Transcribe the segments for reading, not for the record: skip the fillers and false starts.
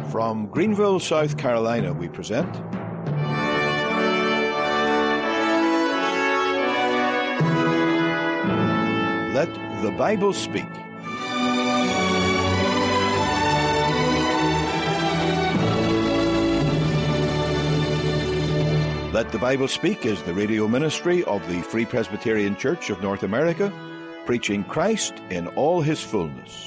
From Greenville, South Carolina, we present Let the Bible Speak. Let the Bible Speak is the radio ministry of the Free Presbyterian Church of North America, preaching Christ in all his fullness.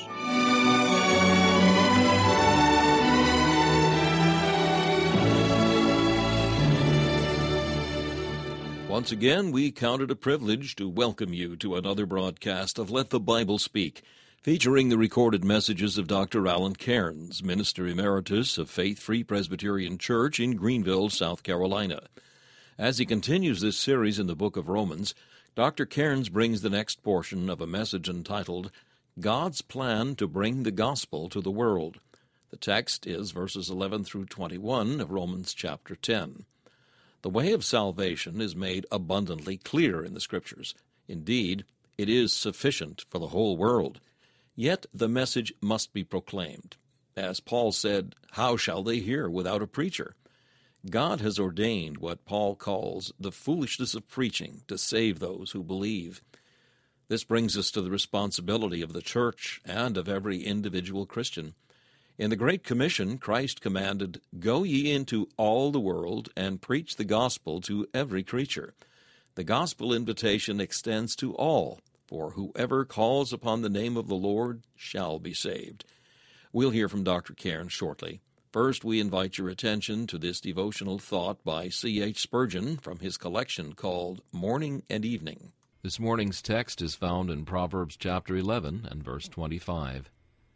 Once again, we count it a privilege to welcome you to another broadcast of Let the Bible Speak, featuring the recorded messages of Dr. Alan Cairns, Minister Emeritus of Faith Free Presbyterian Church in Greenville, South Carolina. As he continues this series in the book of Romans, Dr. Cairns brings the next portion of a message entitled, God's Plan to Bring the Gospel to the World. The text is verses 11 through 21 of Romans chapter 10. The way of salvation is made abundantly clear in the Scriptures. Indeed, it is sufficient for the whole world. Yet the message must be proclaimed. As Paul said, how shall they hear without a preacher? God has ordained what Paul calls the foolishness of preaching to save those who believe. This brings us to the responsibility of the church and of every individual Christian. In the Great Commission, Christ commanded, Go ye into all the world and preach the gospel to every creature. The gospel invitation extends to all, for whoever calls upon the name of the Lord shall be saved. We'll hear from Dr. Cairns shortly. First, we invite your attention to this devotional thought by C.H. Spurgeon from his collection called Morning and Evening. This morning's text is found in Proverbs chapter 11 and verse 25.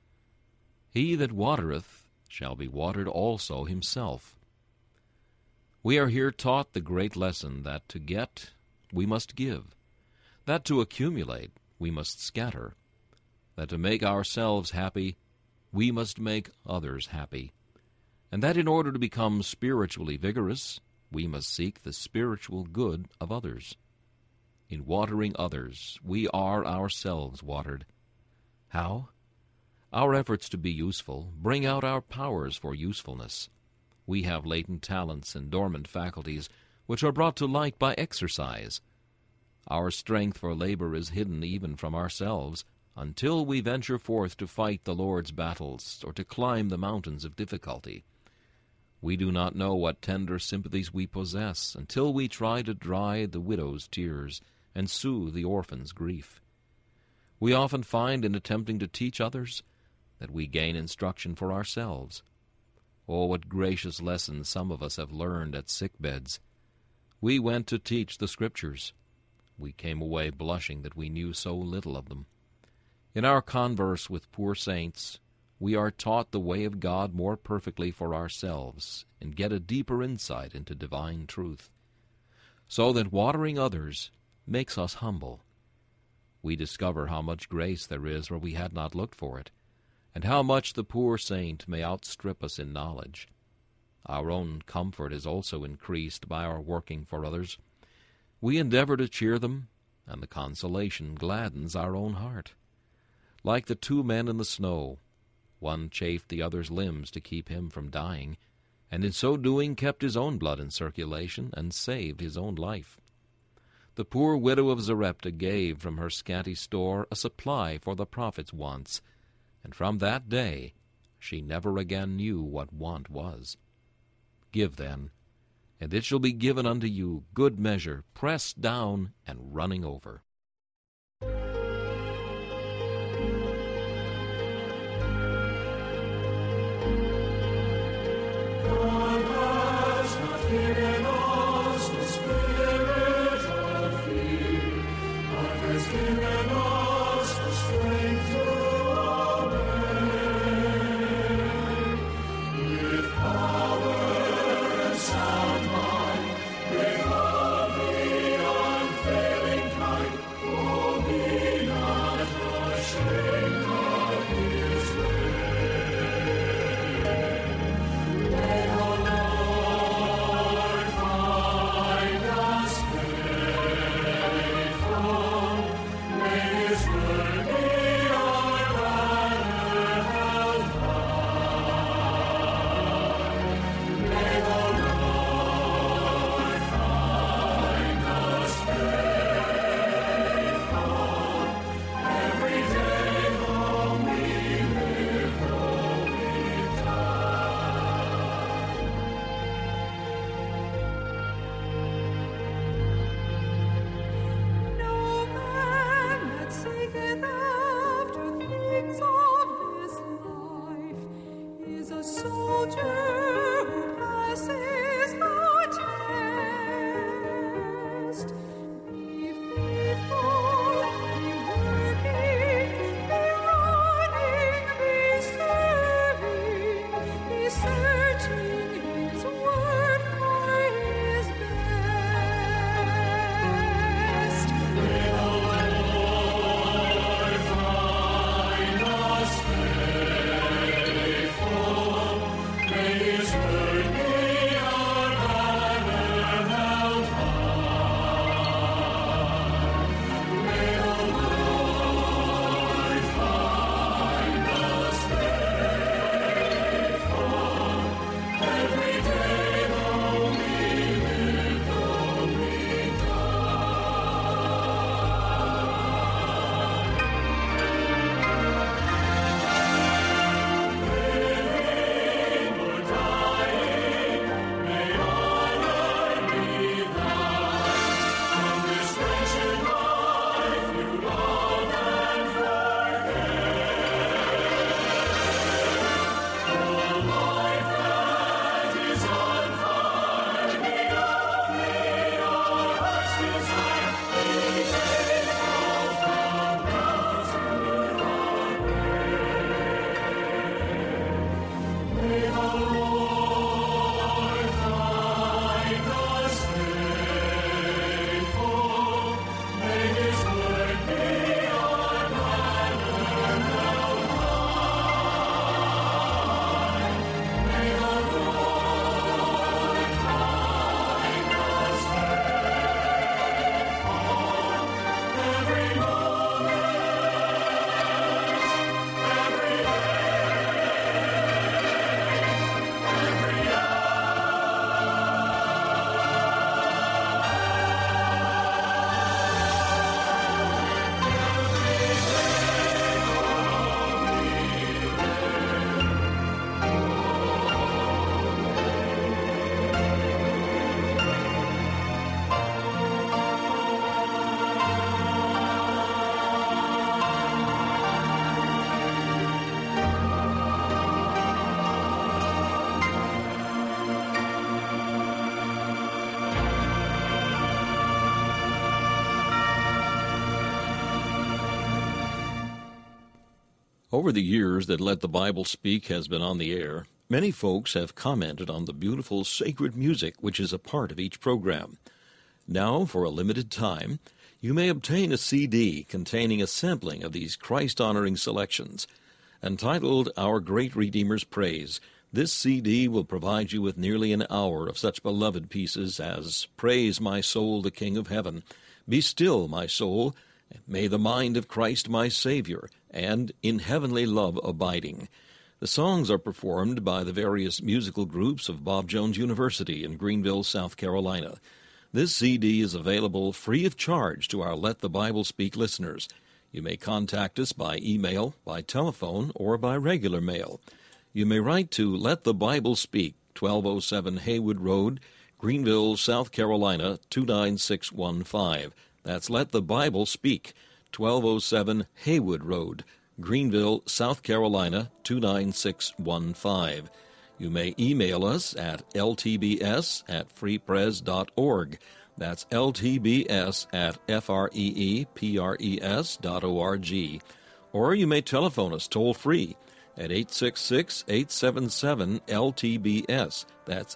He that watereth shall be watered also himself. We are here taught the great lesson that to get, we must give, that to accumulate, we must scatter, that to make ourselves happy, we must make others happy, and that in order to become spiritually vigorous, we must seek the spiritual good of others. In watering others, we are ourselves watered. How? Our efforts to be useful bring out our powers for usefulness. We have latent talents and dormant faculties which are brought to light by exercise. Our strength for labor is hidden even from ourselves until we venture forth to fight the Lord's battles or to climb the mountains of difficulty. We do not know what tender sympathies we possess until we try to dry the widow's tears and soothe the orphan's grief. We often find in attempting to teach others that we gain instruction for ourselves. Oh, what gracious lessons some of us have learned at sickbeds. We went to teach the Scriptures. We came away blushing that we knew so little of them. In our converse with poor saints, we are taught the way of God more perfectly for ourselves and get a deeper insight into divine truth, so that watering others makes us humble. We discover how much grace there is where we had not looked for it, and how much the poor saint may outstrip us in knowledge. Our own comfort is also increased by our working for others. We endeavor to cheer them, and the consolation gladdens our own heart. Like the two men in the snow, one chafed the other's limbs to keep him from dying, and in so doing kept his own blood in circulation and saved his own life. The poor widow of Zarepta gave from her scanty store a supply for the prophet's wants, and from that day she never again knew what want was. Give then, and it shall be given unto you, good measure, pressed down and running over. Sound mind, with all the unfailing kind, Over the years that Let the Bible Speak has been on the air, many folks have commented on the beautiful sacred music which is a part of each program. Now, for a limited time, you may obtain a CD containing a sampling of these Christ-honoring selections. Entitled Our Great Redeemer's Praise, this CD will provide you with nearly an hour of such beloved pieces as Praise My Soul, the King of Heaven, Be Still, My Soul, May the Mind of Christ My Savior, and In Heavenly Love Abiding. The songs are performed by the various musical groups of Bob Jones University in Greenville, South Carolina. This CD is available free of charge to our Let the Bible Speak listeners. You may contact us by email, by telephone, or by regular mail. You may write to Let the Bible Speak, 1207 Haywood Road, Greenville, South Carolina, 29615. That's Let the Bible Speak, 1207 Haywood Road, Greenville, South Carolina, 29615. You may email us at ltbs@freepres.org. That's ltbs@freepres.org. Or you may telephone us toll-free at 866-877-LTBS. That's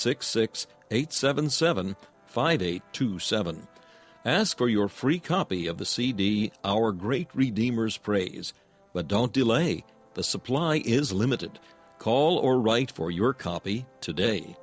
866-877-5827. Ask for your free copy of the CD, Our Great Redeemer's Praise. But don't delay. The supply is limited. Call or write for your copy today.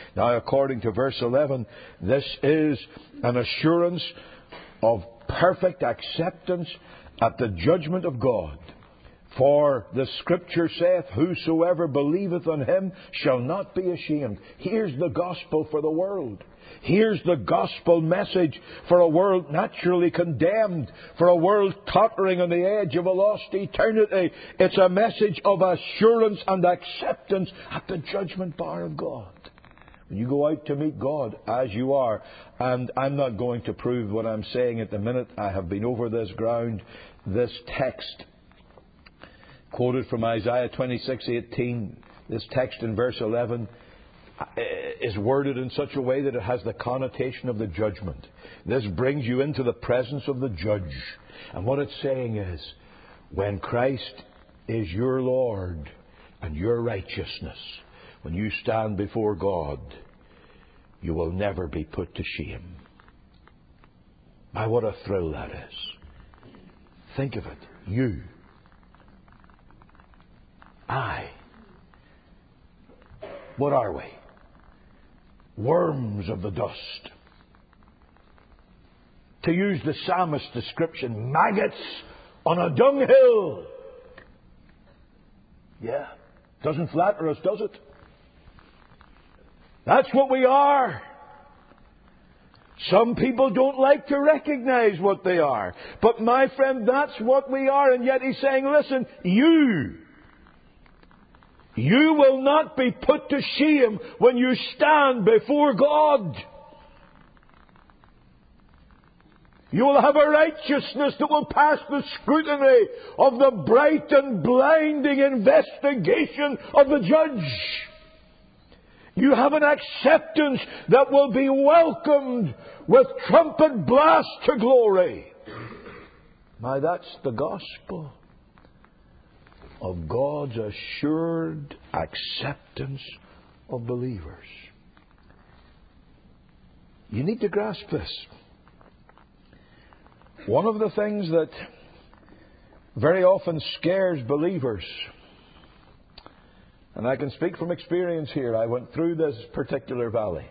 Now, according to verse 11, this is an assurance of perfect acceptance at the judgment of God. For the Scripture saith, whosoever believeth on him shall not be ashamed. Here's the gospel for the world. Here's the gospel message for a world naturally condemned, for a world tottering on the edge of a lost eternity. It's a message of assurance and acceptance at the judgment bar of God. When you go out to meet God as you are, and I'm not going to prove what I'm saying at the minute, I have been over this ground. This text, quoted from Isaiah 26:18, this text in verse 11, is worded in such a way that it has the connotation of the judgment. This brings you into the presence of the judge. And what it's saying is, when Christ is your Lord and your righteousness, when you stand before God, you will never be put to shame. My, what a thrill that is. Think of it. You. I. What are we? Worms of the dust. To use the psalmist's description, maggots on a dunghill. Yeah. Doesn't flatter us, does it? That's what we are. Some people don't like to recognize what they are. But my friend, that's what we are. And yet he's saying, listen, you will not be put to shame when you stand before God. You will have a righteousness that will pass the scrutiny of the bright and blinding investigation of the judge. You have an acceptance that will be welcomed with trumpet blast to glory. My, that's the gospel of God's assured acceptance of believers. You need to grasp this. One of the things that very often scares believers, and I can speak from experience here, I went through this particular valley,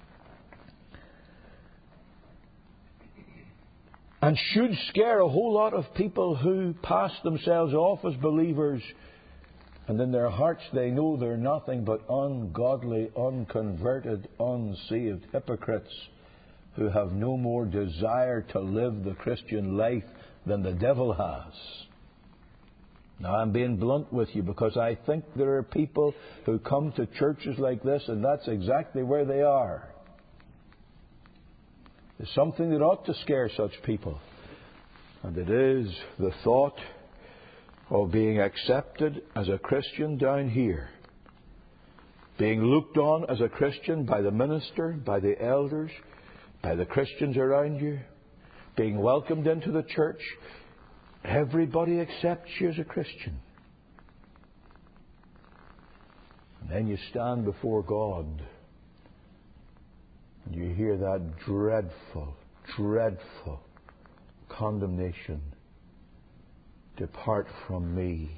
and should scare a whole lot of people who pass themselves off as believers, and in their hearts they know they're nothing but ungodly, unconverted, unsaved hypocrites who have no more desire to live the Christian life than the devil has. Now, I'm being blunt with you because I think there are people who come to churches like this, and that's exactly where they are. There's something that ought to scare such people, and it is the thought of being accepted as a Christian down here, being looked on as a Christian by the minister, by the elders, by the Christians around you, being welcomed into the church. Everybody accepts you as a Christian. And then you stand before God and you hear that dreadful, dreadful condemnation. Depart from me.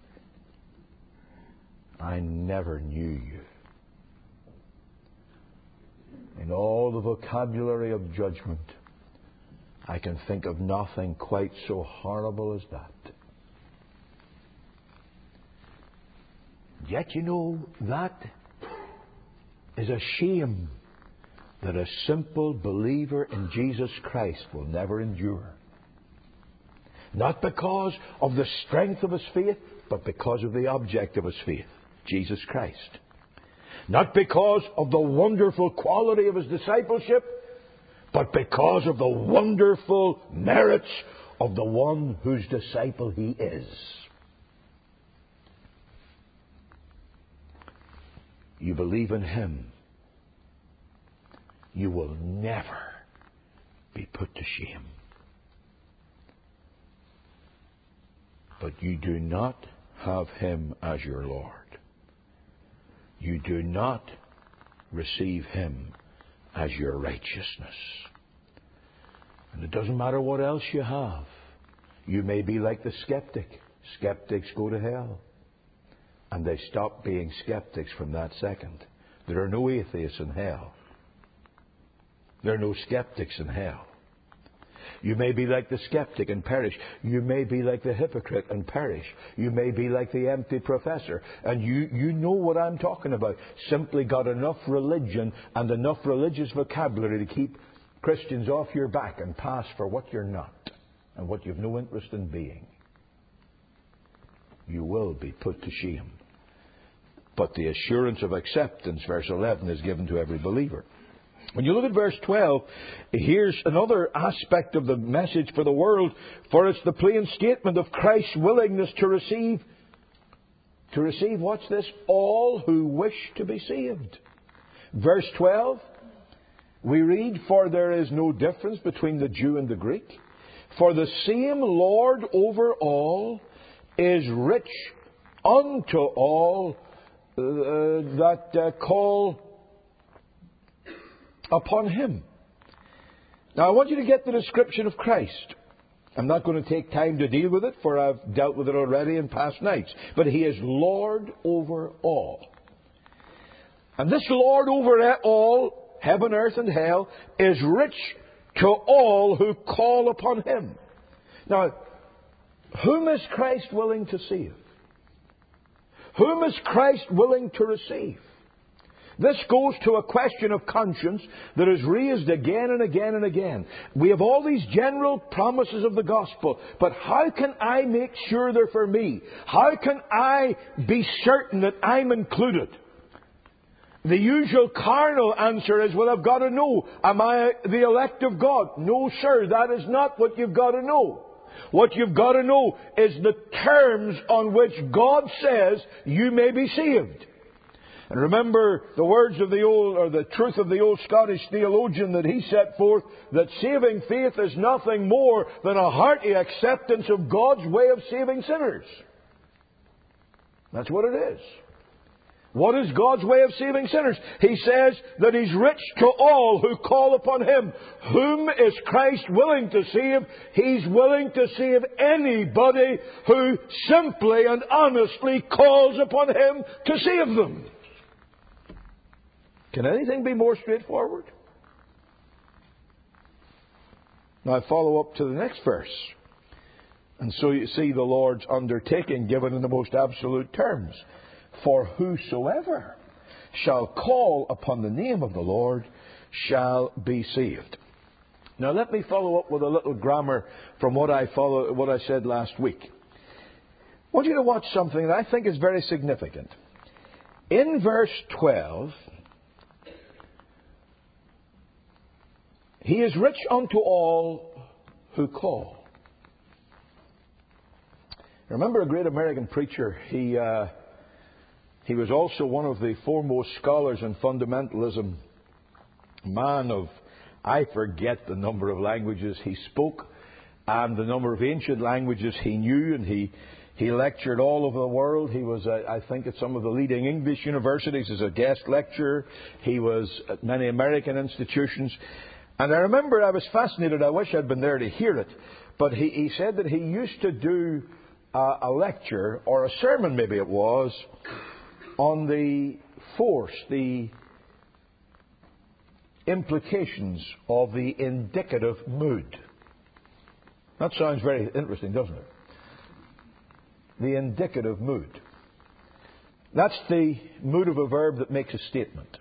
I never knew you. In all the vocabulary of judgment, I can think of nothing quite so horrible as that. Yet, you know, that is a shame that a simple believer in Jesus Christ will never endure. Not because of the strength of his faith, but because of the object of his faith, Jesus Christ. Not because of the wonderful quality of his discipleship, but because of the wonderful merits of the one whose disciple he is. You believe in him, you will never be put to shame. But you do not have him as your Lord. You do not receive him as your righteousness. And it doesn't matter what else you have. You may be like the skeptic. Skeptics go to hell. And they stop being skeptics from that second. There are no atheists in hell. There are no skeptics in hell. You may be like the skeptic and perish. You may be like the hypocrite and perish. You may be like the empty professor. And you know what I'm talking about. Simply got enough religion and enough religious vocabulary to keep Christians off your back and pass for what you're not and what you've no interest in being. You will be put to shame. But the assurance of acceptance, verse 11, is given to every believer. When you look at verse 12, here's another aspect of the message for the world, for it's the plain statement of Christ's willingness to receive, watch this, all who wish to be saved. Verse 12, we read, for there is no difference between the Jew and the Greek, for the same Lord over all is rich unto all that call upon Him. Now I want you to get the description of Christ. I'm not going to take time to deal with it, for I've dealt with it already in past nights. But He is Lord over all. And this Lord over all, heaven, earth, and hell, is rich to all who call upon Him. Now, whom is Christ willing to save? Whom is Christ willing to receive? This goes to a question of conscience that is raised again and again and again. We have all these general promises of the gospel, but how can I make sure they're for me? How can I be certain that I'm included? The usual carnal answer is, well, I've got to know, am I the elect of God? No, sir, that is not what you've got to know. What you've got to know is the terms on which God says you may be saved. And remember the words of the old, or the truth of the old Scottish theologian that he set forth, that saving faith is nothing more than a hearty acceptance of God's way of saving sinners. That's what it is. What is God's way of saving sinners? He says that He's rich to all who call upon Him. Whom is Christ willing to save? He's willing to save anybody who simply and honestly calls upon Him to save them. Can anything be more straightforward? Now I follow up to the next verse. And so you see the Lord's undertaking given in the most absolute terms. For whosoever shall call upon the name of the Lord shall be saved. Now let me follow up with a little grammar from what I said last week. I want you to watch something that I think is very significant. In verse 12, He is rich unto all who call. Remember a great American preacher, he was also one of the foremost scholars in fundamentalism. Man of, I forget the number of languages he spoke and the number of ancient languages he knew, and he lectured all over the world. He was, I think, at some of the leading English universities as a guest lecturer. He was at many American institutions. And I remember I was fascinated. I wish I'd been there to hear it. But he said that he used to do a lecture, or a sermon maybe it was, on the force, the implications of the indicative mood. That sounds very interesting, doesn't it? The indicative mood. That's the mood of a verb that makes a statement.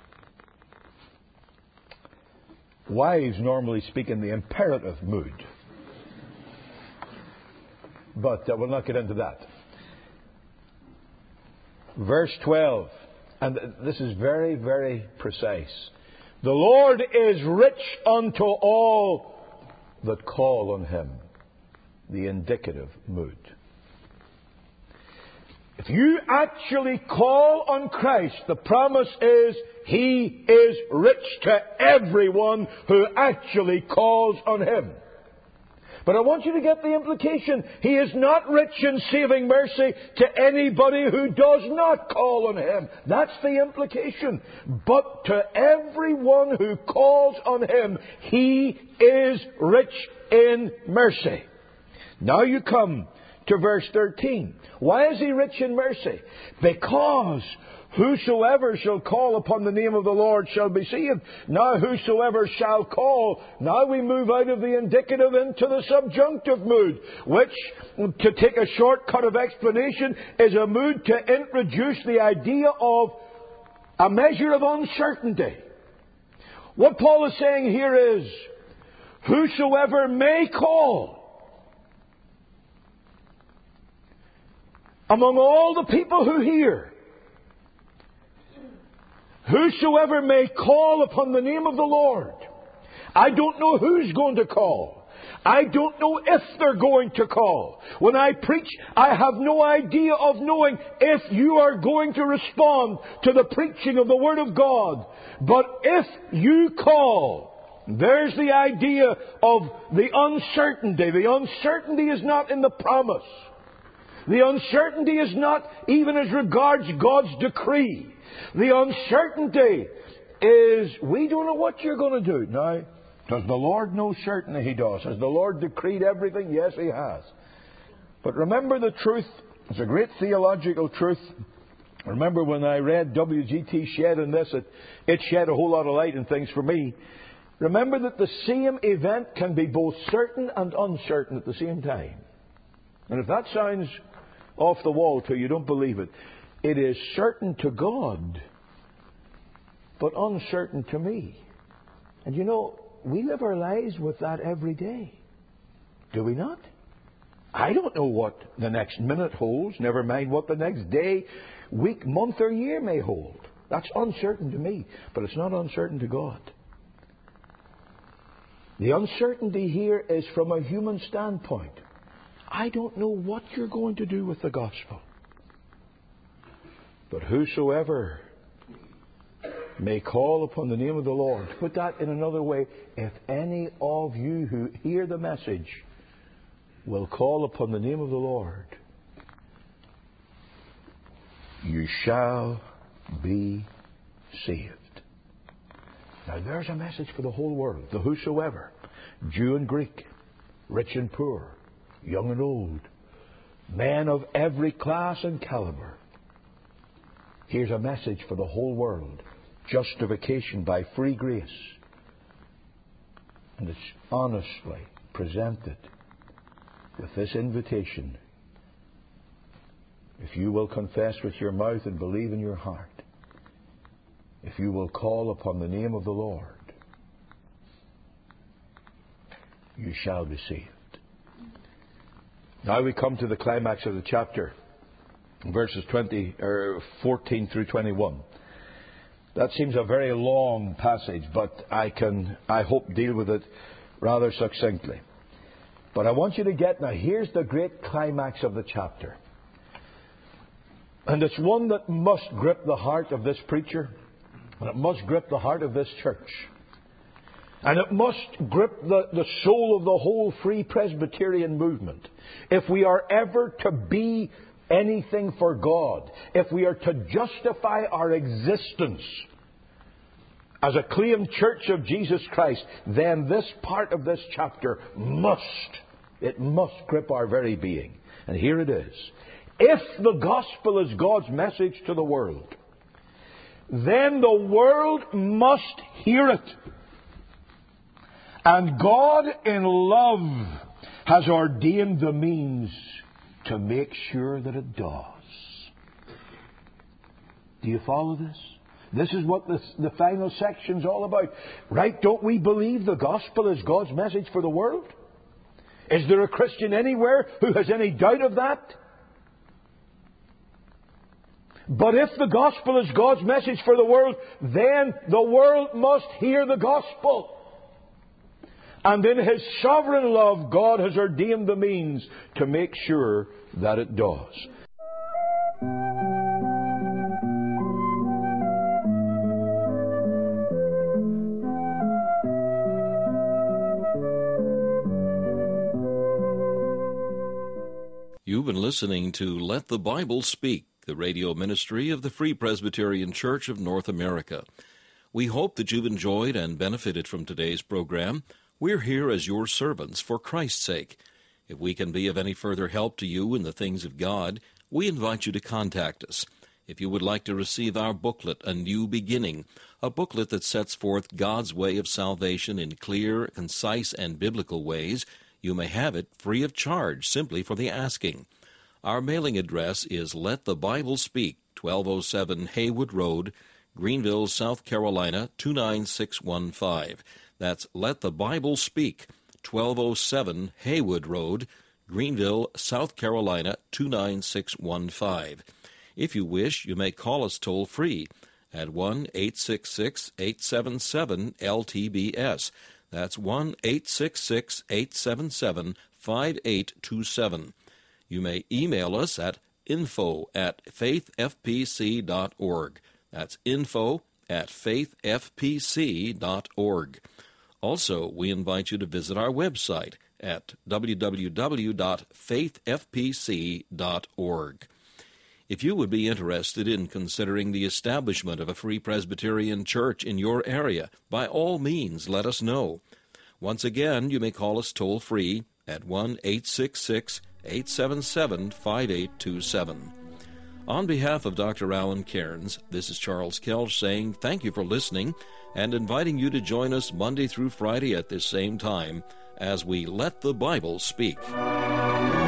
Wives normally speak in the imperative mood. But we'll not get into that. Verse 12, and this is very, very precise. The Lord is rich unto all that call on Him. The indicative mood. If you actually call on Christ, the promise is He is rich to everyone who actually calls on Him. But I want you to get the implication. He is not rich in saving mercy to anybody who does not call on Him. That's the implication. But to everyone who calls on Him, He is rich in mercy. Now you come to verse 13. Why is He rich in mercy? Because Whosoever shall call upon the name of the Lord shall be saved. Now whosoever shall call. Now we move out of the indicative into the subjunctive mood, which, to take a shortcut of explanation, is a mood to introduce the idea of a measure of uncertainty. What Paul is saying here is, whosoever may call. Among all the people who hear, whosoever may call upon the name of the Lord. I don't know who's going to call. I don't know if they're going to call. When I preach, I have no idea of knowing if you are going to respond to the preaching of the Word of God. But if you call, there's the idea of the uncertainty. The uncertainty is not in the promise. The uncertainty is not even as regards God's decree. The uncertainty is, we don't know what you're going to do. Now, does the Lord know? Certainly He does. Has the Lord decreed everything? Yes, He has. But remember the truth. It's a great theological truth. Remember when I read W.G.T. Shedd on this, it shed a whole lot of light on things for me. Remember that the same event can be both certain and uncertain at the same time. And if that sounds off the wall to you, don't believe it. It is certain to God, but uncertain to me. And you know, we live our lives with that every day. Do we not? I don't know what the next minute holds, never mind what the next day, week, month, or year may hold. That's uncertain to me, but it's not uncertain to God. The uncertainty here is from a human standpoint. I don't know what you're going to do with the gospel. But whosoever may call upon the name of the Lord. Put that in another way. If any of you who hear the message will call upon the name of the Lord, you shall be saved. Now there's a message for the whole world. The whosoever, Jew and Greek, rich and poor, young and old, men of every class and caliber. Here's a message for the whole world. Justification by free grace. And it's honestly presented with this invitation. If you will confess with your mouth and believe in your heart, if you will call upon the name of the Lord, you shall be saved. Now we come to the climax of the chapter, verses 14 through 21. That seems a very long passage, but I hope, deal with it rather succinctly. But I want you to get, now here's the great climax of the chapter. And it's one that must grip the heart of this preacher, and it must grip the heart of this church. And it must grip the soul of the whole Free Presbyterian movement. If we are ever to be anything for God, if we are to justify our existence as a claimed church of Jesus Christ, then this part of this chapter must grip our very being. And here it is. If the gospel is God's message to the world, then the world must hear it. And God in love has ordained the means to make sure that it does. Do you follow this? This is what the final section's all about. Right? Don't we believe the gospel is God's message for the world? Is there a Christian anywhere who has any doubt of that? But if the gospel is God's message for the world, then the world must hear the gospel. And in His sovereign love, God has ordained the means to make sure that it does. You've been listening to Let the Bible Speak, the radio ministry of the Free Presbyterian Church of North America. We hope that you've enjoyed and benefited from today's program. We're here as your servants for Christ's sake. If we can be of any further help to you in the things of God, we invite you to contact us. If you would like to receive our booklet, A New Beginning, a booklet that sets forth God's way of salvation in clear, concise, and biblical ways, you may have it free of charge simply for the asking. Our mailing address is Let the Bible Speak, 1207 Haywood Road, Greenville, South Carolina, 29615. That's Let the Bible Speak, 1207 Haywood Road, Greenville, South Carolina, 29615. If you wish, you may call us toll-free at 1-866-877-LTBS. That's 1-866-877-5827. You may email us at info@faithfpc.org. That's info@faithfpc.org. Also, we invite you to visit our website at www.faithfpc.org. If you would be interested in considering the establishment of a Free Presbyterian Church in your area, by all means let us know. Once again, you may call us toll-free at 1-866-877-5827. On behalf of Dr. Alan Cairns, this is Charles Kelch saying thank you for listening and inviting you to join us Monday through Friday at this same time as we Let the Bible Speak.